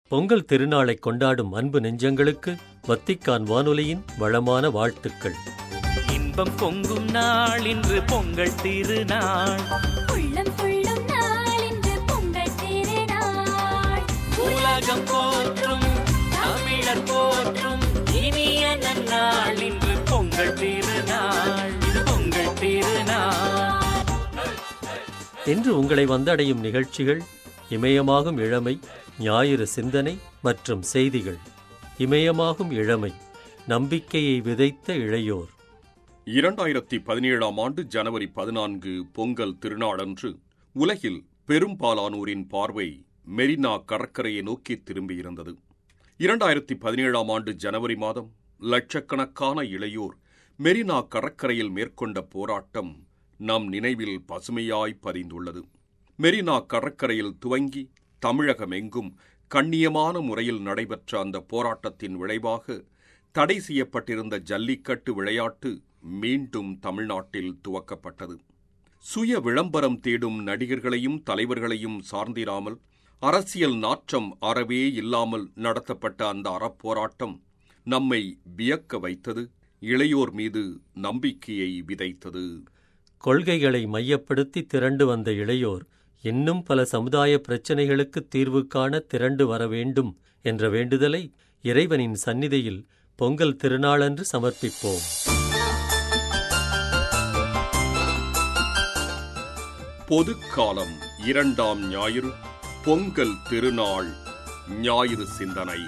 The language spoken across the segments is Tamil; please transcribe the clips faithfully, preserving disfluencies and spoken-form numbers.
பொங்கல் திருநாளை கொண்டாடும் அன்பு நெஞ்சங்களுக்கு வத்திக்கான் வானொலியின் வளமான வாழ்த்துக்கள். இன்பம் பொங்கும் நாள் இன்று பொங்கல் திருநாள், உள்ளம் கொள்ளும் நாள் இன்று பொங்கல் திருநாள். உலகம் போற்றும் தமிழர் போற்றும் இனிய நன்னாள் இன்று பொங்கல் திருநாள், இது பொங்கல் திருநாள். இன்று உங்களை வந்தடையும் நிகழ்ச்சிகள் இமயமாகும் இளமை, ஞாயிறு சிந்தனை மற்றும் செய்திகள். இமயமாகும் இளமை, நம்பிக்கையை விதைத்த இளையோர். இரண்டாயிரத்தி பதினேழாம் ஆண்டு ஜனவரி பதினான்கு பொங்கல் திருநாளன்று உலகில் பெரும்பாலானோரின் பார்வை மெரினா கடற்கரையை நோக்கி திரும்பியிருந்தது. இரண்டாயிரத்தி பதினேழாம் ஆண்டு ஜனவரி மாதம் லட்சக்கணக்கான இளையோர் மெரினா கடற்கரையில் மேற்கொண்ட போராட்டம் நம் நினைவில் பசுமையாய் பதிந்துள்ளது. மெரினா கடற்கரையில் துவங்கி தமிழகமெங்கும் கண்ணியமான முறையில் நடைபெற்ற அந்த போராட்டத்தின் விளைவாக தடை செய்யப்பட்டிருந்த ஜல்லிக்கட்டு விளையாட்டு மீண்டும் தமிழ்நாட்டில் துவக்கப்பட்டது. சுய விளம்பரம் தேடும் நடிகர்களையும் தலைவர்களையும் சார்ந்திராமல், அரசியல் நாற்றம் அறவே இல்லாமல் நடத்தப்பட்ட அந்த அறப்போராட்டம் நம்மை வியக்க வைத்தது, இளையோர் மீது நம்பிக்கையை விதைத்தது. கொள்கைகளை மையப்படுத்தி திரண்டு வந்த இளையோர் இன்னும் பல சமுதாய பிரச்சினைகளுக்கு தீர்வு காண திரண்டு வர வேண்டும் என்ற வேண்டுதலை இறைவனின் சந்நிதியில் பொங்கல் திருநாளன்று சமர்ப்பிப்போம். பொதுக்காலம் இரண்டாம் ஞாயிறு, பொங்கல் திருநாள், ஞாயிறு சிந்தனை.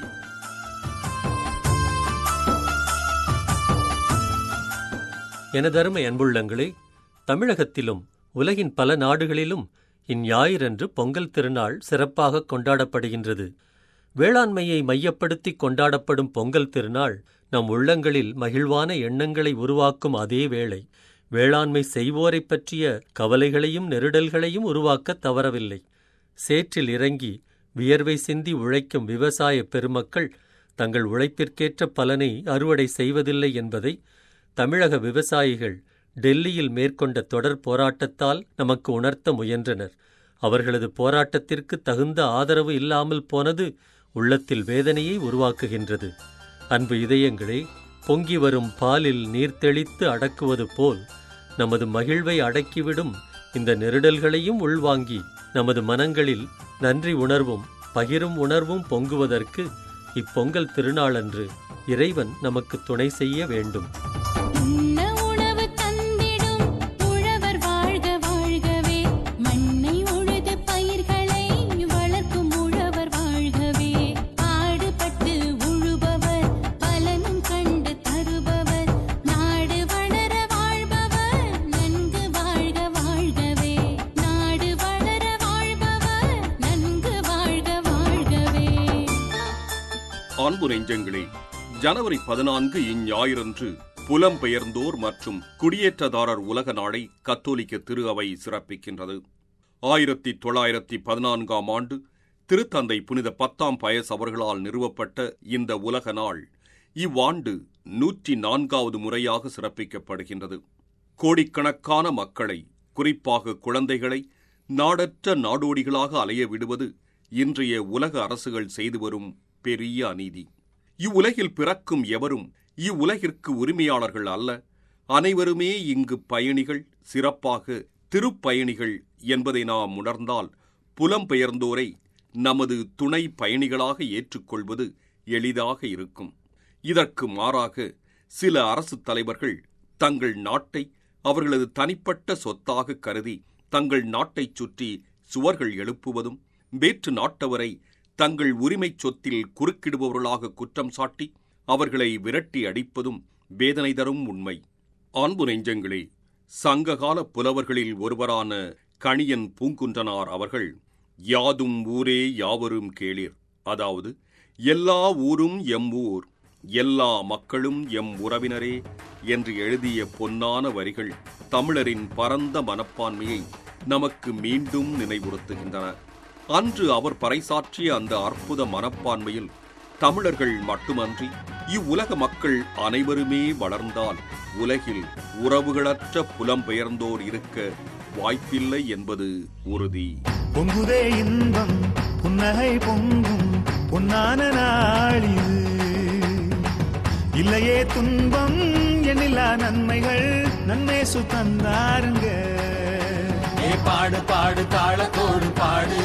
எனதருமை அன்புள்ளங்களே, தமிழகத்திலும் உலகின் பல நாடுகளிலும் இந்ஞாயிறன்று பொங்கல் திருநாள் சிறப்பாக கொண்டாடப்படுகின்றது. வேளாண்மையை மையப்படுத்தி கொண்டாடப்படும் பொங்கல் திருநாள் நம் உள்ளங்களில் மகிழ்வான எண்ணங்களை உருவாக்கும் அதே வேளை வேளாண்மை செய்வோரை பற்றிய கவலைகளையும் நெருடல்களையும் உருவாக்க தவறவில்லை. சேற்றில் இறங்கி வியர்வை சிந்தி உழைக்கும் விவசாய பெருமக்கள் தங்கள் உழைப்பிற்கேற்ற பலனை அறுவடை செய்வதில்லை என்பதை தமிழக விவசாயிகள் டெல்லியில் மேற்கொண்ட தொடர் போராட்டத்தால் நமக்கு உணர்த்த முயன்றனர். அவர்களது போராட்டத்திற்கு தகுந்த ஆதரவு இல்லாமல் போனது உள்ளத்தில் வேதனையை உருவாக்குகின்றது. அன்பு இதயங்களே, பொங்கி வரும் பாலில் நீர் தெளித்து அடக்குவது போல் நமது மகிழ்வை அடக்கிவிடும் இந்த நெருடல்களையும் உள்வாங்கி நமது மனங்களில் நன்றி உணர்வும் பகிரும் உணர்வும் பொங்குவதற்கு இப்பொங்கல் திருநாளன்று இறைவன் நமக்கு துணை செய்ய வேண்டும். அன்பு நெஞ்சங்களே, ஜனவரி பதினான்கு இஞ்ஞாயிறன்று புலம்பெயர்ந்தோர் மற்றும் குடியேற்றதாரர் உலக நாளை கத்தோலிக்க திரு அவை சிறப்பிக்கின்றது. ஆயிரத்தி தொள்ளாயிரத்தி பதினான்காம் ஆண்டு திருத்தந்தை புனித பத்தாம் பயஸ் அவர்களால் நிறுவப்பட்ட இந்த உலக நாள் இவ்வாண்டு நூற்றி நான்காவது முறையாக சிறப்பிக்கப்படுகின்றது. கோடிக்கணக்கான மக்களை, குறிப்பாக குழந்தைகளை நாடற்ற நாடோடிகளாக அலைய விடுவது இன்றைய உலக அரசுகள் செய்து வரும் பெரிய அநீதி. இவ்வுலகில் பிறக்கும் எவரும் இவ்வுலகிற்கு உரிமையாளர்கள் அல்ல. அனைவருமே இங்கு பயணிகள், சிறப்பாக திருப்பயணிகள் என்பதை நாம் உணர்ந்தால் புலம்பெயர்ந்தோரை நமது துணை பயணிகளாக ஏற்றுக்கொள்வது எளிதாக இருக்கும். இதற்கு மாறாக சில அரசு தலைவர்கள் தங்கள் நாட்டை அவர்களது தனிப்பட்ட சொத்தாக கருதி தங்கள் நாட்டைச் சுற்றி சுவர்கள் எழுப்புவதும், வேற்று நாட்டவரை தங்கள் உரிமைச் சொத்தில் குறுக்கிடுபவர்களாக குற்றம் சாட்டி அவர்களை விரட்டி அடிப்பதும் வேதனை தரும் உண்மை. அன்பு நெஞ்சங்களே, சங்ககால புலவர்களில் ஒருவரான கணியன் பூங்குன்றனார் அவர்கள் யாதும் ஊரே யாவரும் கேளீர், அதாவது எல்லா ஊரும் எம் ஊர், எல்லா மக்களும் எம் உறவினரே என்று எழுதிய பொன்னான வரிகள் தமிழரின் பரந்த மனப்பான்மையை நமக்கு மீண்டும் நினைவுறுத்துகின்றன. அன்று அவர் பறைசாற்றிய அந்த அற்புத மனப்பான்மையில் தமிழர்கள் மட்டுமன்றி இவ்வுலக மக்கள் அனைவருமே வளர்ந்தால் உலகில் உறவுகளற்ற புலம்பெயர்ந்தோர் இருக்க வாய்ப்பில்லை என்பது உறுதி. பொங்குதே இன்பம் புன்னகை பொங்கும் பொன்னான நாளிது. இல்லையே துன்பம் எண்ணில்லா நன்மைகள் நன்மேசு தந்தாருங்க. ஏ பாடு பாடு தாளத்தோடு பாடு,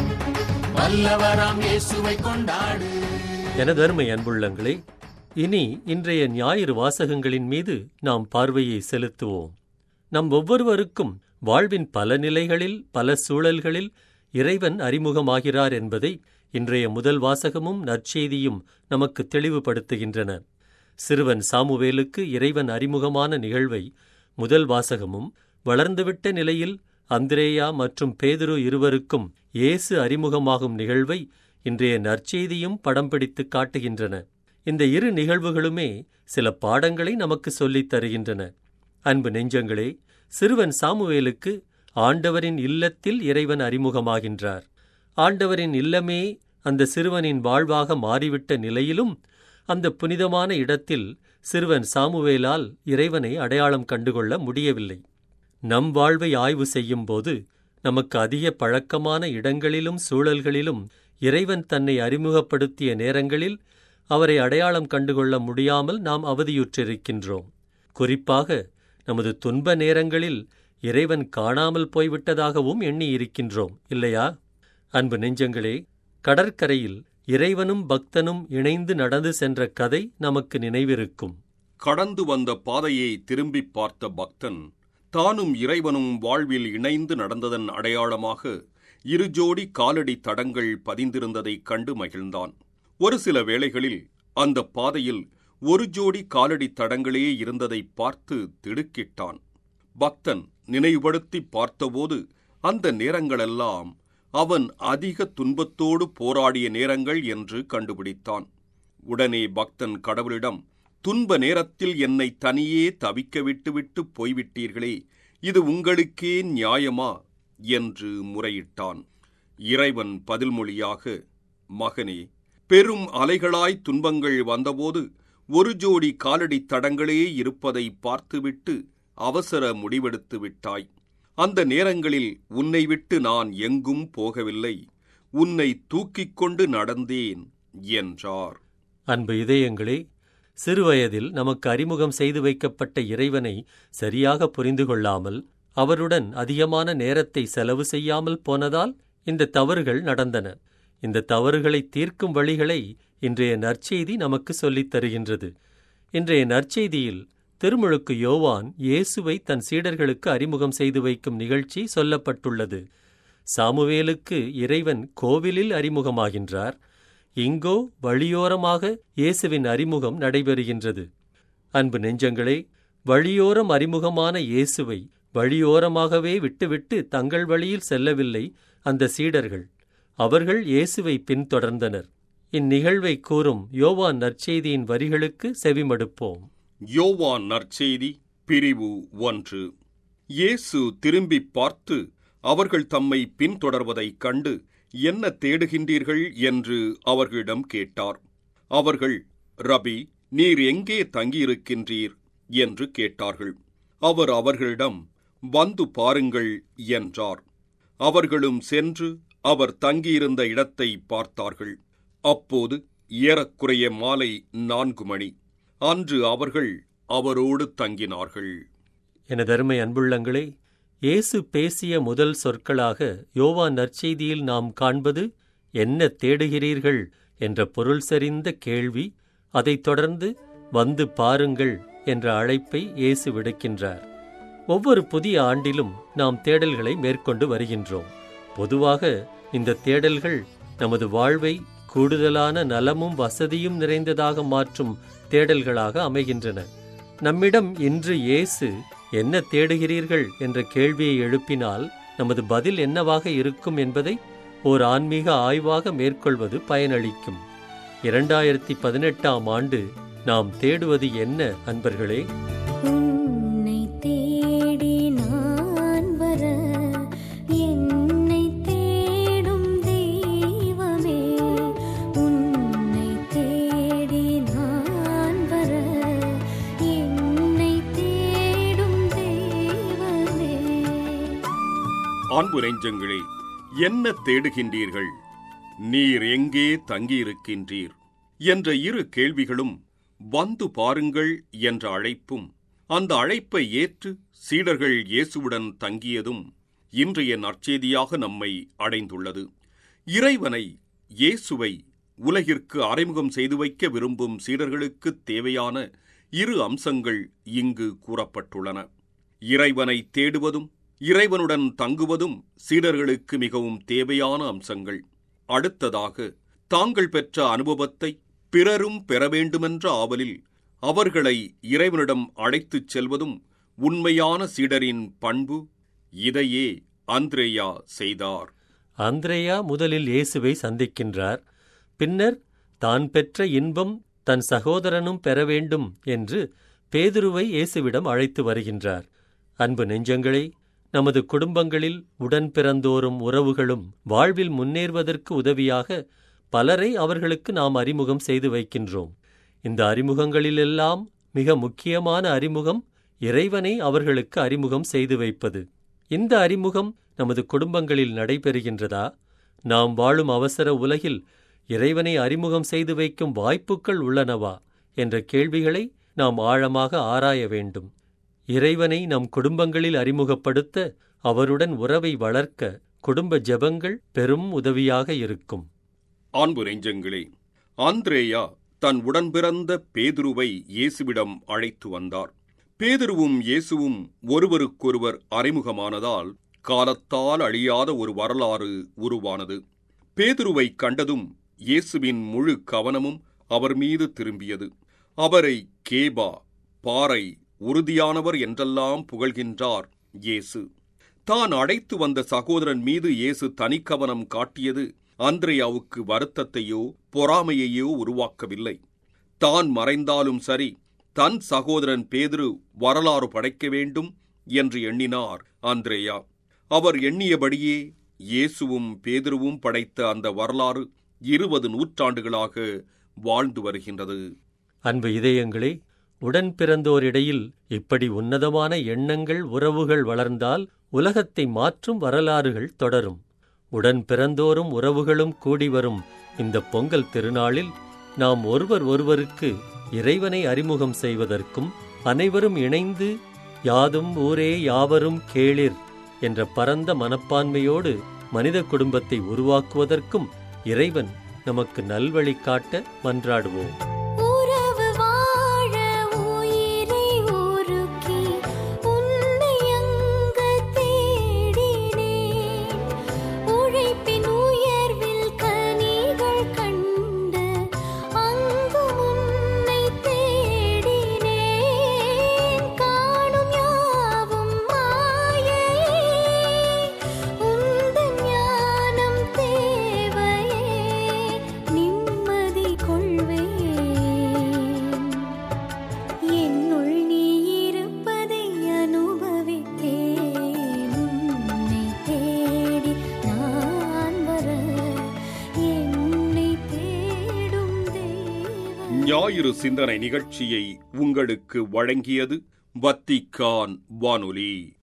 வல்லவராம் இயேசுவை கொண்டாடு. எனதருமை அன்புள்ளங்களே, இனி இன்றைய ஞாயிறு வாசகங்களின் மீது நாம் பார்வையை செலுத்துவோம். நம் ஒவ்வொருவருக்கும் வாழ்வின் பல நிலைகளில் பல சூழல்களில் இறைவன் அறிமுகமாகிறார் என்பதை இன்றைய முதல் வாசகமும் நற்செய்தியும் நமக்கு தெளிவுபடுத்துகின்றன. சிறுவன் சாமுவேலுக்கு இறைவன் அறிமுகமான நிகழ்வை முதல் வாசகமும், வளர்ந்துவிட்ட நிலையில் அந்திரேயா மற்றும் பேதுரு இருவருக்கும் இயேசு அறிமுகமாகும் நிகழ்வை இன்றைய நற்செய்தியும் படம் பிடித்து காட்டுகின்றன. இந்த இரு நிகழ்வுகளுமே சில பாடங்களை நமக்கு சொல்லித் தருகின்றன. அன்பு நெஞ்சங்களே, சிறுவன் சாமுவேலுக்கு ஆண்டவரின் இல்லத்தில் இறைவன் அறிமுகமாகின்றார். ஆண்டவரின் இல்லமே அந்த சிறுவனின் வாழ்வாக மாறிவிட்ட நிலையிலும் அந்த புனிதமான இடத்தில் சிறுவன் சாமுவேலால் இறைவனை அடையாளம் கண்டுகொள்ள முடியவில்லை. நம் வாழ்வை ஆய்வு செய்யும்போது நமக்கு அதிக பழக்கமான இடங்களிலும் சூழல்களிலும் இறைவன் தன்னை அறிமுகப்படுத்திய நேரங்களில் அவரை அடையாளம் கண்டுகொள்ள முடியாமல் நாம் அவதியுற்றிருக்கின்றோம். குறிப்பாக நமது துன்ப நேரங்களில் இறைவன் காணாமல் போய்விட்டதாகவும் எண்ணி இருக்கின்றோம், இல்லையா? அன்பு நெஞ்சங்களே, கடற்கரையில் இறைவனும் பக்தனும் இணைந்து நடந்து சென்ற கதை நமக்கு நினைவிருக்கும். கடந்து வந்த பாதையை திரும்பி பார்த்த பக்தன் தானும் இறைவனும் வாழ்வில் இணைந்து நடந்ததன் அடையாளமாக இரு ஜோடி காலடி தடங்கள் பதிந்திருந்ததைக் கண்டு மகிழ்ந்தான். ஒரு சில வேளைகளில் அந்த பாதையில் ஒரு ஜோடி காலடி தடங்களே இருந்ததை பார்த்து திடுக்கிட்டான். பக்தன் நினைவுபடுத்தி பார்த்தபோது அந்த நேரங்களெல்லாம் அவன் அதிக துன்பத்தோடு போராடிய நேரங்கள் என்று கண்டுபிடித்தான். உடனே பக்தன் கடவுளிடம், துன்ப நேரத்தில் என்னை தனியே தவிக்க விட்டுவிட்டு போய்விட்டீர்களே, இது உங்களுக்கே நியாயமா என்று முறையிட்டான். இறைவன் பதில்மொழியாக, மகனே, பெரும் அலைகளாய் துன்பங்கள் வந்தபோது ஒரு ஜோடி காலடி தடங்களே இருப்பதை பார்த்துவிட்டு அவசர முடிவெடுத்து விட்டாய். அந்த நேரங்களில் உன்னை விட்டு நான் எங்கும் போகவில்லை, உன்னை தூக்கிக் கொண்டு நடந்தேன் என்றார். அன்பு இதயங்களே, சிறுவயதில் நமக்கு அறிமுகம் செய்து வைக்கப்பட்ட இறைவனை சரியாக புரிந்து கொள்ளாமல் அவருடன் அதிகமான நேரத்தை செலவு செய்யாமல் போனதால் இந்த தவறுகள் நடந்தன. இந்த தவறுகளை தீர்க்கும் வழிகளை இன்றைய நற்செய்தி நமக்கு சொல்லித் தருகின்றது. இன்றைய நற்செய்தியில் திருமுழுக்கு யோவான் இயேசுவை தன் சீடர்களுக்கு அறிமுகம் செய்து வைக்கும் நிகழ்ச்சி சொல்லப்பட்டுள்ளது. சாமுவேலுக்கு இறைவன் கோவிலில் அறிமுகமாகின்றார். இங்கோ வழியோரமாக இயேசுவின் அறிமுகம் நடைபெறுகின்றது. அன்பு நெஞ்சங்களே, வழியோரம் அறிமுகமான இயேசுவை வழியோரமாகவே விட்டுவிட்டு தங்கள் வழியில் செல்லவில்லை அந்த சீடர்கள். அவர்கள் இயேசுவை பின்தொடர்ந்தனர். இந்நிகழ்வை கூறும் யோவான் நற்செய்தியின் வரிகளுக்கு செவிமடுப்போம். யோவான் நற்செய்தி பிரிவு ஒன்று. இயேசு திரும்பி பார்த்து அவர்கள் தம்மை பின்தொடர்வதைக் கண்டு, என்ன தேடுகின்றீர்கள் என்று அவர்களிடம் கேட்டார். அவர்கள், ரபி, நீர் எங்கே தங்கியிருக்கின்றீர் என்று கேட்டார்கள். அவர் அவர்களிடம், வந்து பாருங்கள் என்றார். அவர்களும் சென்று அவர் தங்கியிருந்த இடத்தை பார்த்தார்கள். அப்போது ஏறக்குறைய மாலை நான்கு மணி. அன்று அவர்கள் அவரோடு தங்கினார்கள். எனதருமை அன்புள்ளங்களே, இயேசு பேசிய முதல் சொற்களாக யோவான் நற்செய்தியில் நாம் காண்பது என்ன தேடுகிறீர்கள் என்ற பொருள் செறிந்த கேள்வி. அதைத் தொடர்ந்து வந்து பாருங்கள் என்ற அழைப்பை இயேசு விடுக்கின்றார். ஒவ்வொரு புதிய ஆண்டிலும் நாம் தேடல்களை மேற்கொண்டு வருகின்றோம். பொதுவாக இந்த தேடல்கள் நமது வாழ்வை கூடுதலான நலமும் வசதியும் நிறைந்ததாக மாற்றும் தேடல்களாக அமைகின்றன. நம்மிடம் இன்று இயேசு என்ன தேடுகிறீர்கள் என்ற கேள்வியை எழுப்பினால் நமது பதில் என்னவாக இருக்கும் என்பதை ஓர் ஆன்மீக ஆய்வாக மேற்கொள்வது பயனளிக்கும். இரண்டாயிரத்தி பதினெட்டாம் ஆண்டு நாம் தேடுவது என்ன அன்பர்களே? உன்னை தேடி நான் வர, என்னை தேடும் தெய்வமே. உன்னை தேடி நான் வர, என்னை தேடும் தெய்வமே. அன்பு நெஞ்சங்களே, என்ன தேடுகின்றீர்கள்? நீர் எங்கே தங்கியிருக்கின்றீர் என்ற இரு கேள்விகளும், வந்து பாருங்கள் என்ற அழைப்பும், அந்த அழைப்பை ஏற்று சீடர்கள் இயேசுவுடன் தங்கியதும் இன்றைய நற்செய்தியாக நம்மை அடைந்துள்ளது. இறைவனை, இயேசுவை உலகிற்கு அறிமுகம் செய்து வைக்க விரும்பும் சீடர்களுக்கு தேவையான இரு அம்சங்கள் இங்கு கூறப்பட்டுள்ளன. இறைவனை தேடுவதும் இறைவனுடன் தங்குவதும் சீடர்களுக்கு மிகவும் தேவையான அம்சங்கள். அடுத்ததாக, தாங்கள் பெற்ற அனுபவத்தை பிறரும் பெற வேண்டுமென்ற ஆவலில் அவர்களை இறைவனிடம் அழைத்துச் செல்வதும் உண்மையான சீடரின் பண்பு. இதையே அந்திரேயா செய்தார். அந்திரேயா முதலில் இயேசுவை சந்திக்கின்றார். பின்னர் தான் பெற்ற இன்பம் தன் சகோதரனும் பெற வேண்டும் என்று பேதுருவை இயேசுவிடம் அழைத்து வருகின்றார். அன்பு நெஞ்சங்களே, நமது குடும்பங்களில் உடன் பிறந்தோரும் உறவுகளும் வாழ்வில் முன்னேறுவதற்கு உதவியாக பலரை அவர்களுக்கு நாம் அறிமுகம் செய்து வைக்கின்றோம். இந்த அறிமுகங்களிலெல்லாம் மிக முக்கியமான அறிமுகம் இறைவனை அவர்களுக்கு அறிமுகம் செய்து வைப்பது. இந்த அறிமுகம் நமது குடும்பங்களில் நடைபெறுகின்றதா? நாம் வாழும் அவசர உலகில் இறைவனை அறிமுகம் செய்து வைக்கும் வாய்ப்புகள் உள்ளனவா என்ற கேள்விகளை நாம் ஆழமாக ஆராய வேண்டும். இறைவனை நம் குடும்பங்களில் அறிமுகப்படுத்த, அவருடன் உறவை வளர்க்க குடும்ப ஜெபங்கள் பெரும் உதவியாக இருக்கும். அன்பு நெஞ்சங்களே, அந்திரேயா தன் உடன்பிறந்த பேதுருவை இயேசுவிடம் அழைத்து வந்தார். பேதுருவும் இயேசுவும் ஒருவருக்கொருவர் அறிமுகமானதால் காலத்தால் அழியாத ஒரு வரலாறு உருவானது. பேதுருவை கண்டதும் இயேசுவின் முழு கவனமும் அவர் மீது திரும்பியது. அவரை கேபா, பாறை, உறுதியானவர் என்றெல்லாம் புகழ்கின்றார் இயேசு. தான் அழைத்து வந்த சகோதரன் மீது இயேசு தனிக்கவனம் காட்டியது அந்திரேயாவுக்கு வருத்தத்தையோ பொறாமையையோ உருவாக்கவில்லை. தான் மறைந்தாலும் சரி, தன் சகோதரன் பேதுரு வரலாறு படைக்க வேண்டும் என்று எண்ணினார் அந்திரேயா. அவர் எண்ணியபடியே இயேசுவும் பேதுருவும் படைத்த அந்த வரலாறு இருபது நூற்றாண்டுகளாக வாழ்ந்து வருகின்றது. அன்பு இதயங்களே, உடன் பிறந்தோரிடையில் இப்படி உன்னதமான எண்ணங்கள், உறவுகள் வளர்ந்தால் உலகத்தை மாற்றும் வரலாறுகள் தொடரும். உடன் பிறந்தோரும் உறவுகளும் கூடி வரும் இந்த பொங்கல் திருநாளில் நாம் ஒருவர் ஒருவருக்கு இறைவனை அறிமுகம் செய்வதற்கும், அனைவரும் இணைந்து யாதும் ஊரே யாவரும் கேளிர் என்ற பரந்த மனப்பான்மையோடு மனித குடும்பத்தை உருவாக்குவதற்கும் இறைவன் நமக்கு நல்வழி காட்ட மன்றாடுவோம். உறவு வாழ உயிரை உருக்கி உன்னை அங்கு தேடினேன். உழைப்பின் உயர்வில் கனிகள் கண்டு அங்கு உன்னை தேடினேன். காணும் யாவும் மாயையே, உந்தன் ஞானம் தேவையே, நிம்மதி கொள்வேன். என்னுள் நீ இருப்பதை அனுபவித்தேன். உன்னை தேடி நான் வர என்னை தேடும் தேவன். ஞாயிறு சிந்தனை நிகழ்ச்சியை உங்களுக்கு வழங்கியது வத்திக்கான் வானொலி.